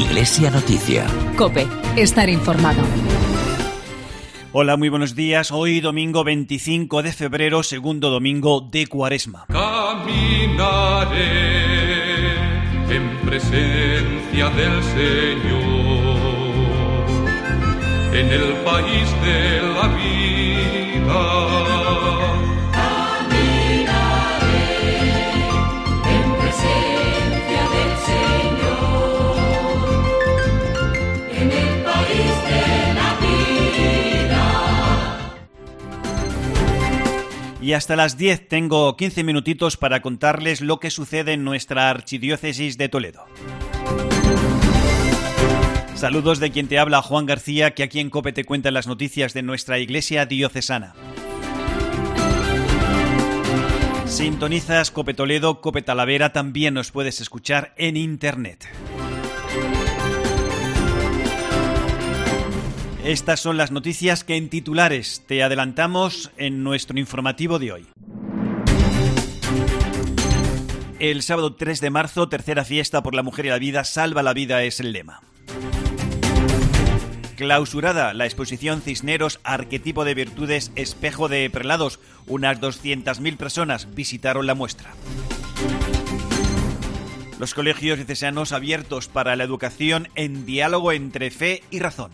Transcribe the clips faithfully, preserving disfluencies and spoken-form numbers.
Iglesia Noticia. COPE. Estar informado. Hola, muy buenos días. Hoy domingo veinticinco de febrero, segundo domingo de Cuaresma. Caminaré en presencia del Señor, en el país de la vida. Y hasta las diez tengo quince minutitos para contarles lo que sucede en nuestra archidiócesis de Toledo. Saludos de quien te habla, Juan García, que aquí en COPE te cuentan las noticias de nuestra iglesia diocesana. Sintonizas COPE Toledo, COPE Talavera, también nos puedes escuchar en internet. Estas son las noticias que en titulares te adelantamos en nuestro informativo de hoy. El sábado tres de marzo, tercera fiesta por la mujer y la vida, salva la vida es el lema. Clausurada la exposición Cisneros, arquetipo de virtudes, espejo de prelados. Unas doscientas mil personas visitaron la muestra. Los colegios diocesanos abiertos para la educación en diálogo entre fe y razón.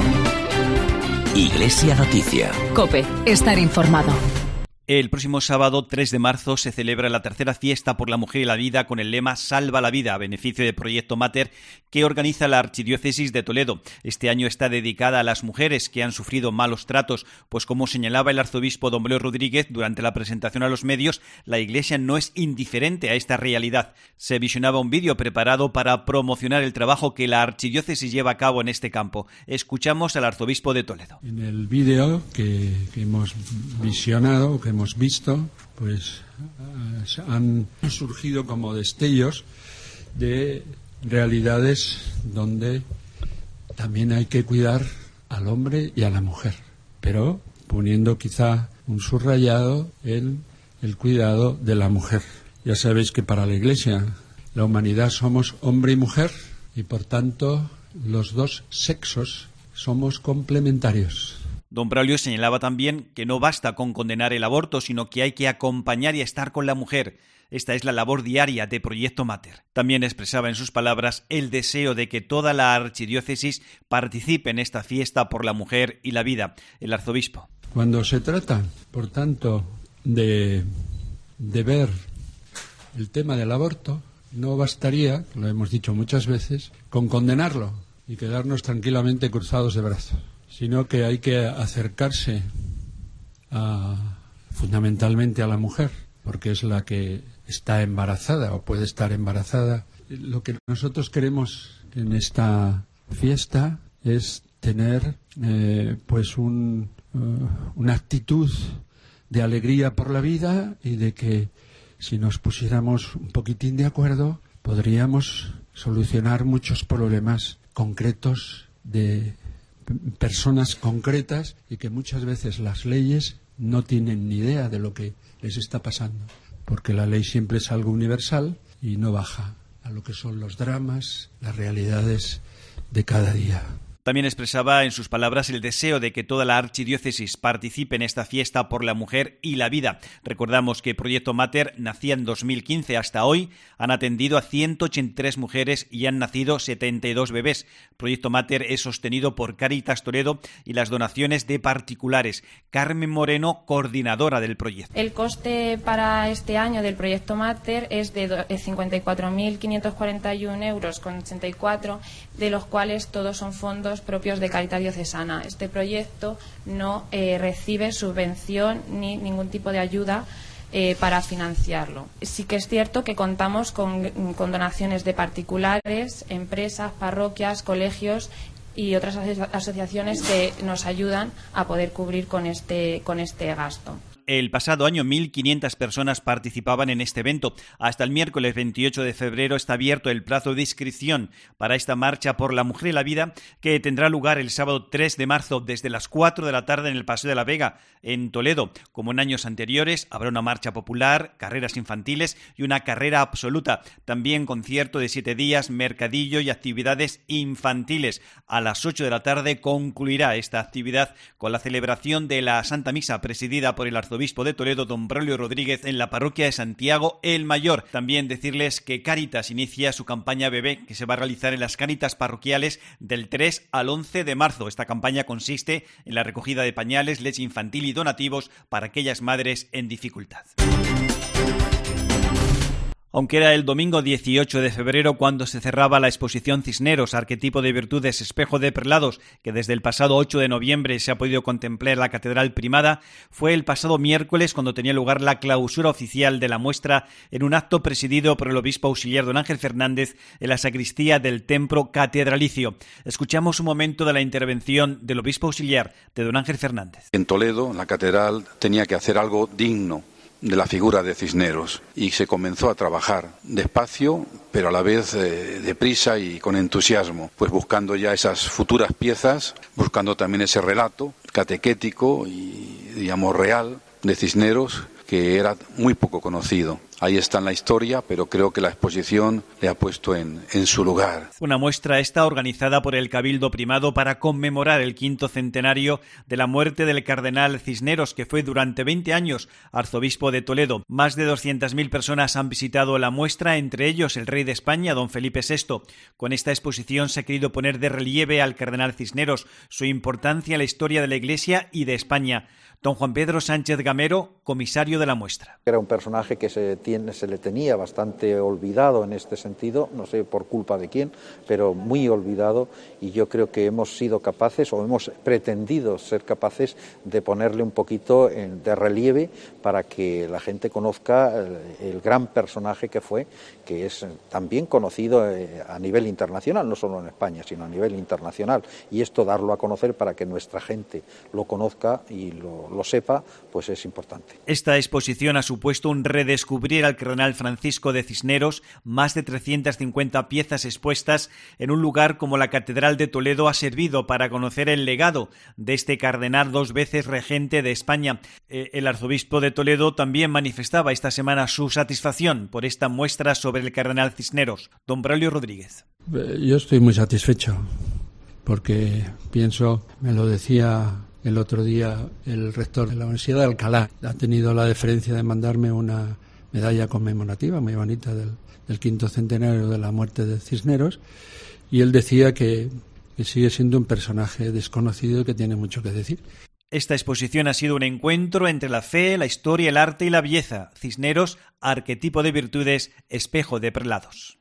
Iglesia Noticia. COPE. Estar informado. El próximo sábado tres de marzo se celebra la tercera fiesta por la mujer y la vida con el lema Salva la vida, a beneficio de Proyecto Mater, que organiza la Archidiócesis de Toledo. Este año está dedicada a las mujeres que han sufrido malos tratos, pues como señalaba el arzobispo don Bleo Rodríguez durante la presentación a los medios, la Iglesia no es indiferente a esta realidad. Se visionaba un vídeo preparado para promocionar el trabajo que la Archidiócesis lleva a cabo en este campo. Escuchamos al arzobispo de Toledo. En el vídeo que, que hemos visionado, que hemos hemos visto, pues han surgido como destellos de realidades donde también hay que cuidar al hombre y a la mujer, pero poniendo quizá un subrayado en el cuidado de la mujer. Ya sabéis que para la Iglesia, la humanidad somos hombre y mujer, y por tanto los dos sexos somos complementarios. Don Braulio señalaba también que no basta con condenar el aborto, sino que hay que acompañar y estar con la mujer. Esta es la labor diaria de Proyecto Mater. También expresaba en sus palabras el deseo de que toda la archidiócesis participe en esta fiesta por la mujer y la vida. El arzobispo. Cuando se trata, por tanto, de, de ver el tema del aborto, no bastaría, lo hemos dicho muchas veces, con condenarlo y quedarnos tranquilamente cruzados de brazos, sino que hay que acercarse a, fundamentalmente a la mujer, porque es la que está embarazada o puede estar embarazada. Lo que nosotros queremos en esta fiesta es tener eh, pues un, uh, una actitud de alegría por la vida, y de que si nos pusiéramos un poquitín de acuerdo podríamos solucionar muchos problemas concretos de personas concretas, y que muchas veces las leyes no tienen ni idea de lo que les está pasando, porque la ley siempre es algo universal y no baja a lo que son los dramas, las realidades de cada día. También expresaba en sus palabras el deseo de que toda la archidiócesis participe en esta fiesta por la mujer y la vida. Recordamos que Proyecto Mater nacía en dos mil quince. Hasta hoy han atendido a ciento ochenta y tres mujeres y han nacido setenta y dos bebés. Proyecto Mater es sostenido por Cáritas Toledo y las donaciones de particulares. Carmen Moreno, coordinadora del proyecto. El coste para este año del Proyecto Mater es de cincuenta y cuatro mil quinientos cuarenta y uno euros con ochenta y cuatro, de los cuales todos son fondos propios de Cáritas Diocesana. Este proyecto no eh, recibe subvención ni ningún tipo de ayuda eh, para financiarlo. Sí que es cierto que contamos con, con donaciones de particulares, empresas, parroquias, colegios y otras aso- asociaciones que nos ayudan a poder cubrir con este, con este gasto. El pasado año mil quinientas personas participaban en este evento. Hasta el miércoles veintiocho de febrero está abierto el plazo de inscripción para esta marcha por la mujer y la vida, que tendrá lugar el sábado tres de marzo desde las cuatro de la tarde en el Paseo de la Vega, en Toledo. Como en años anteriores, habrá una marcha popular, carreras infantiles y una carrera absoluta. También concierto de siete días, mercadillo y actividades infantiles. A las ocho de la tarde concluirá esta actividad con la celebración de la Santa Misa presidida por el arzobispo de Toledo, don Braulio Rodríguez, en la parroquia de Santiago el Mayor. También decirles que Cáritas inicia su campaña bebé, que se va a realizar en las Cáritas parroquiales del tres al once de marzo. Esta campaña consiste en la recogida de pañales, leche infantil y donativos para aquellas madres en dificultad. Aunque era el domingo dieciocho de febrero cuando se cerraba la exposición Cisneros, arquetipo de virtudes, espejo de prelados, que desde el pasado ocho de noviembre se ha podido contemplar en la Catedral Primada, fue el pasado miércoles cuando tenía lugar la clausura oficial de la muestra en un acto presidido por el obispo auxiliar don Ángel Fernández en la sacristía del templo catedralicio. Escuchamos un momento de la intervención del obispo auxiliar de don Ángel Fernández. En Toledo, la catedral tenía que hacer algo digno de la figura de Cisneros y se comenzó a trabajar despacio, pero a la vez eh, deprisa y con entusiasmo, pues buscando ya esas futuras piezas, buscando también ese relato catequético y, digamos, real de Cisneros, que era muy poco conocido. Ahí está en la historia, pero creo que la exposición le ha puesto en, en su lugar. Una muestra esta organizada por el Cabildo Primado para conmemorar el quinto centenario de la muerte del cardenal Cisneros, que fue durante veinte años arzobispo de Toledo. Más de doscientas mil personas han visitado la muestra, entre ellos el rey de España, don Felipe sexto. Con esta exposición se ha querido poner de relieve al cardenal Cisneros, su importancia en la historia de la Iglesia y de España. Don Juan Pedro Sánchez Gamero, comisario de la muestra. Era un personaje que se, tiene, se le tenía bastante olvidado en este sentido, no sé por culpa de quién, pero muy olvidado, y yo creo que hemos sido capaces o hemos pretendido ser capaces de ponerle un poquito en, de relieve para que la gente conozca el, el gran personaje que fue, que es también conocido eh, a nivel internacional, no solo en España, sino a nivel internacional, y esto darlo a conocer para que nuestra gente lo conozca y lo lo sepa, pues es importante. Esta exposición ha supuesto un redescubrir al cardenal Francisco de Cisneros. Más de trescientas cincuenta piezas expuestas en un lugar como la Catedral de Toledo ha servido para conocer el legado de este cardenal dos veces regente de España. El arzobispo de Toledo también manifestaba esta semana su satisfacción por esta muestra sobre el cardenal Cisneros. Don Braulio Rodríguez. Yo estoy muy satisfecho porque pienso, me lo decía el otro día el rector de la Universidad de Alcalá, ha tenido la deferencia de mandarme una medalla conmemorativa muy bonita del, del quinto centenario de la muerte de Cisneros, y él decía que, que sigue siendo un personaje desconocido y que tiene mucho que decir. Esta exposición ha sido un encuentro entre la fe, la historia, el arte y la belleza. Cisneros, arquetipo de virtudes, espejo de prelados.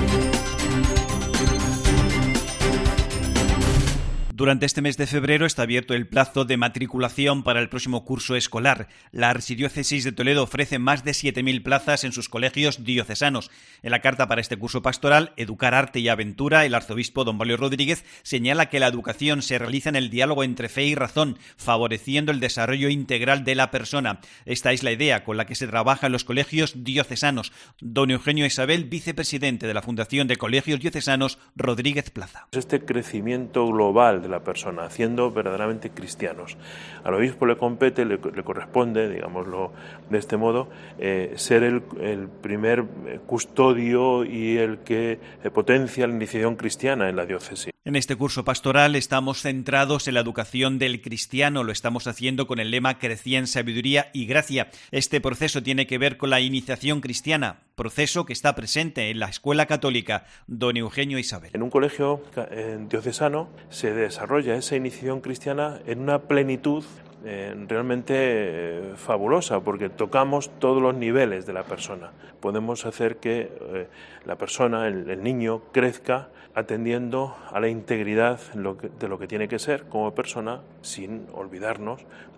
Durante este mes de febrero está abierto el plazo de matriculación para el próximo curso escolar. La Archidiócesis de Toledo ofrece más de siete mil plazas en sus colegios diocesanos. En la carta para este curso pastoral, Educar, Arte y Aventura, el arzobispo don Braulio Rodríguez señala que la educación se realiza en el diálogo entre fe y razón, favoreciendo el desarrollo integral de la persona. Esta es la idea con la que se trabaja en los colegios diocesanos. Don Eugenio Isabel, vicepresidente de la Fundación de Colegios Diocesanos Rodríguez Plaza. Este crecimiento global de la persona, haciendo verdaderamente cristianos. Al obispo le compete, le, le corresponde, digámoslo de este modo, eh, ser el, el primer custodio y el que eh, potencia la iniciación cristiana en la diócesis. En este curso pastoral estamos centrados en la educación del cristiano. Lo estamos haciendo con el lema Crecía en sabiduría y gracia. Este proceso tiene que ver con la iniciación cristiana, proceso que está presente en la escuela católica. Don Eugenio Isabel. En un colegio eh, diocesano se desarrolla esa iniciación cristiana en una plenitud eh, realmente eh, fabulosa, porque tocamos todos los niveles de la persona. Podemos hacer que eh, la persona, el, el niño, crezca atendiendo a la integridad de lo que tiene que ser como persona, sin olvidarnos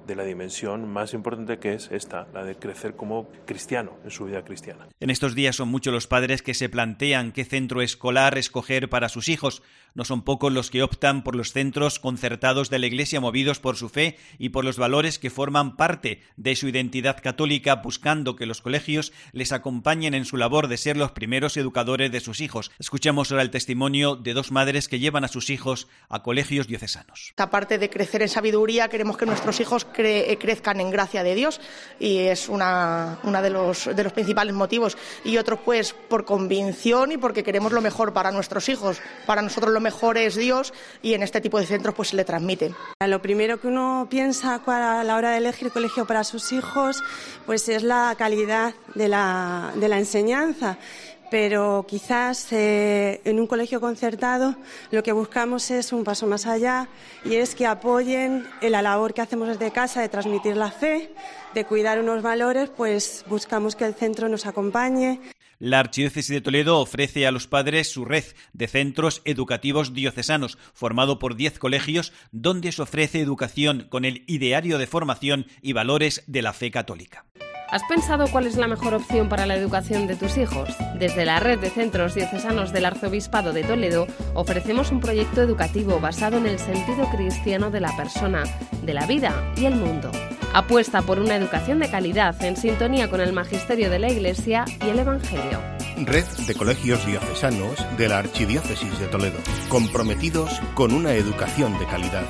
de la dimensión más importante, que es esta, la de crecer como cristiano en su vida cristiana. En estos días son muchos los padres que se plantean qué centro escolar escoger para sus hijos. No son pocos los que optan por los centros concertados de la Iglesia, movidos por su fe y por los valores que forman parte de su identidad católica, buscando que los colegios les acompañen en su labor de ser los primeros educadores de sus hijos. Escuchamos ahora el testimonio de dos madres que llevan a sus hijos a colegios diocesanos. Aparte de crecer en sabiduría, queremos que nuestros hijos cre- crezcan en gracia de Dios, y es una, una de los, de los principales motivos. Y otros, pues, por convicción y porque queremos lo mejor para nuestros hijos. Para nosotros lo mejor es Dios, y en este tipo de centros pues se le transmite. Lo primero que uno piensa a la hora de elegir colegio para sus hijos pues es la calidad de la, de la enseñanza. Pero quizás eh, en un colegio concertado lo que buscamos es un paso más allá, y es que apoyen en la labor que hacemos desde casa de transmitir la fe, de cuidar unos valores. Pues buscamos que el centro nos acompañe. La Archidiócesis de Toledo ofrece a los padres su red de centros educativos diocesanos, formado por diez colegios, donde se ofrece educación con el ideario de formación y valores de la fe católica. ¿Has pensado cuál es la mejor opción para la educación de tus hijos? Desde la red de centros diocesanos del Arzobispado de Toledo ofrecemos un proyecto educativo basado en el sentido cristiano de la persona, de la vida y el mundo. Apuesta por una educación de calidad en sintonía con el magisterio de la Iglesia y el Evangelio. Red de colegios diocesanos de la Archidiócesis de Toledo, comprometidos con una educación de calidad.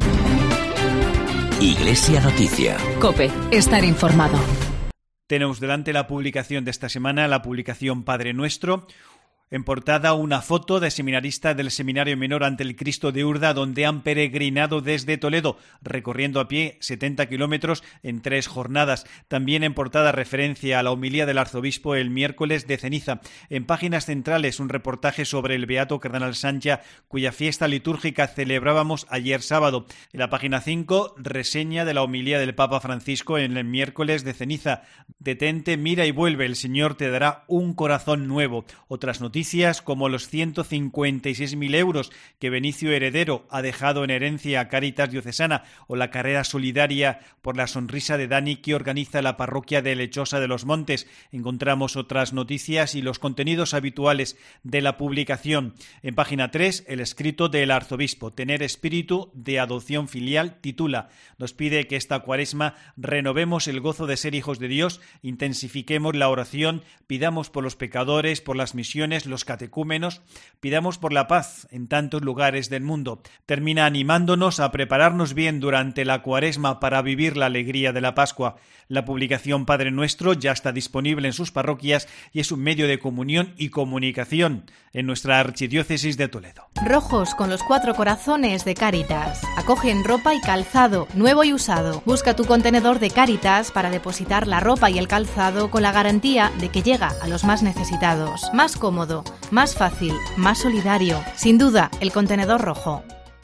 Iglesia Noticia. COPE. Estar informado. Tenemos delante la publicación de esta semana, la publicación Padre Nuestro. En portada, una foto de seminaristas del Seminario Menor ante el Cristo de Urda, donde han peregrinado desde Toledo, recorriendo a pie setenta kilómetros en tres jornadas. También en portada, referencia a la homilía del arzobispo el miércoles de ceniza. En páginas centrales, un reportaje sobre el beato cardenal Sancha, cuya fiesta litúrgica celebrábamos ayer sábado. En la página cinco, reseña de la homilía del Papa Francisco en el miércoles de ceniza. Detente, mira y vuelve, el Señor te dará un corazón nuevo. Otras noticias Noticias como los ciento cincuenta y seis mil euros que Benicio Heredero ha dejado en herencia a Cáritas Diocesana, o la carrera solidaria por la sonrisa de Dani que organiza la parroquia de Lechosa de los Montes. Encontramos otras noticias y los contenidos habituales de la publicación. En página tres, el escrito del arzobispo, Tener espíritu de adopción filial, titula. Nos pide que esta cuaresma renovemos el gozo de ser hijos de Dios, intensifiquemos la oración, pidamos por los pecadores, por las misiones, los catecúmenos, pidamos por la paz en tantos lugares del mundo. Termina animándonos a prepararnos bien durante la cuaresma para vivir la alegría de la Pascua. La publicación Padre Nuestro ya está disponible en sus parroquias y es un medio de comunión y comunicación en nuestra Archidiócesis de Toledo. Rojos con los cuatro corazones de Cáritas. Acogen ropa y calzado, nuevo y usado. Busca tu contenedor de Cáritas para depositar la ropa y el calzado con la garantía de que llega a los más necesitados. Más cómodo, más fácil, más solidario. Sin duda, el contenedor rojo.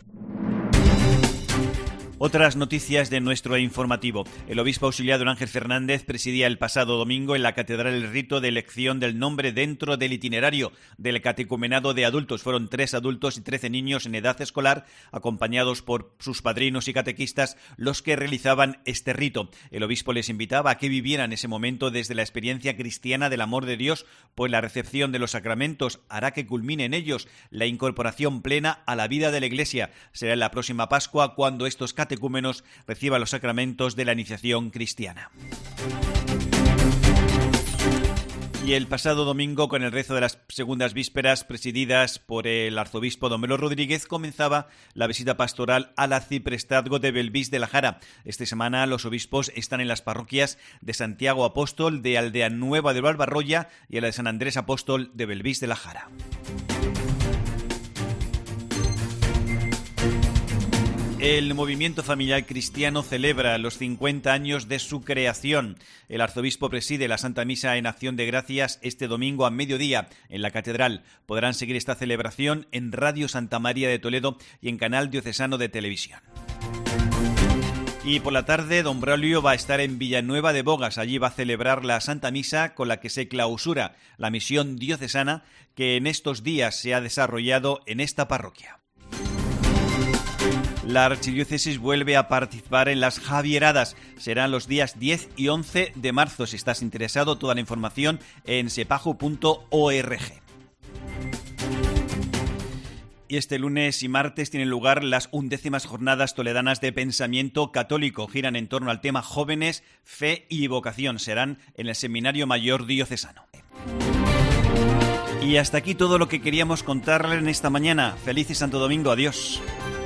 Otras noticias de nuestro informativo. El obispo auxiliar don Ángel Fernández presidía el pasado domingo en la catedral el rito de elección del nombre dentro del itinerario del catecumenado de adultos. Fueron tres adultos y trece niños en edad escolar, acompañados por sus padrinos y catequistas, los que realizaban este rito. El obispo les invitaba a que vivieran ese momento desde la experiencia cristiana del amor de Dios, pues la recepción de los sacramentos hará que culmine en ellos la incorporación plena a la vida de la Iglesia. Será en la próxima Pascua cuando estos catecumenos catecúmenos reciba los sacramentos de la iniciación cristiana. Y el pasado domingo, con el rezo de las segundas vísperas presididas por el arzobispo don Melo Rodríguez, comenzaba la visita pastoral al arciprestazgo de Belvís de la Jara. Esta semana los obispos están en las parroquias de Santiago Apóstol, de Aldea Nueva de Barbarroya y a la de San Andrés Apóstol de Belvís de la Jara. El movimiento familiar cristiano celebra los cincuenta años de su creación. El arzobispo preside la Santa Misa en Acción de Gracias este domingo a mediodía en la Catedral. Podrán seguir esta celebración en Radio Santa María de Toledo y en Canal Diocesano de Televisión. Y por la tarde, don Braulio va a estar en Villanueva de Bogas. Allí va a celebrar la Santa Misa con la que se clausura la misión diocesana que en estos días se ha desarrollado en esta parroquia. La Archidiócesis vuelve a participar en las Javieradas. Serán los días diez y once de marzo. Si estás interesado, toda la información en sepaju punto org. Y este lunes y martes tienen lugar las undécimas jornadas toledanas de pensamiento católico. Giran en torno al tema jóvenes, fe y vocación. Serán en el Seminario Mayor Diocesano. Y hasta aquí todo lo que queríamos contarles en esta mañana. Feliz y Santo Domingo. Adiós.